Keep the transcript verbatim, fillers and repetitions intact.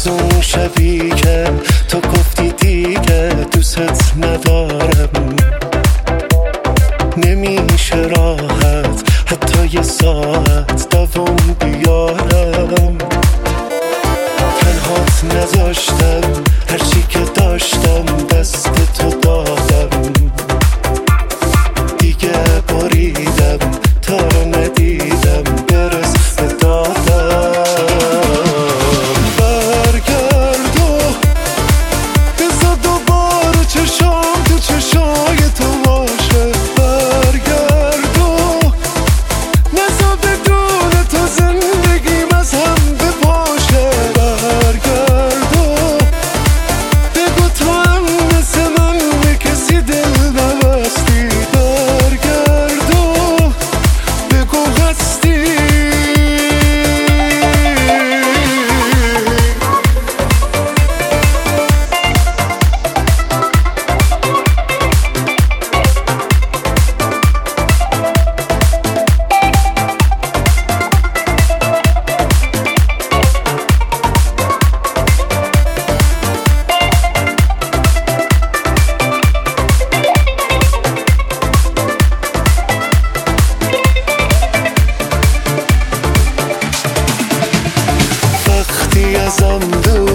از اون شبی که تو گفتی دیگه دوست ندارم، نمیشه راحت حتی یه ساعت دوام بیارم. تنهات نذاشتم، هرچی که داشتم دست تو دادم، دیگه بریدم تا رو ندیدم برس به دادم. برگرد و بذار دوباره چشام تو چشای تو باشه. برگرد و نذار بدون تو زندگیم از هم بپاشه. برگرد و بگو تو هم مثل من به کسی دل نبستی. برگرد و بگو هستی. وقتی ازم دور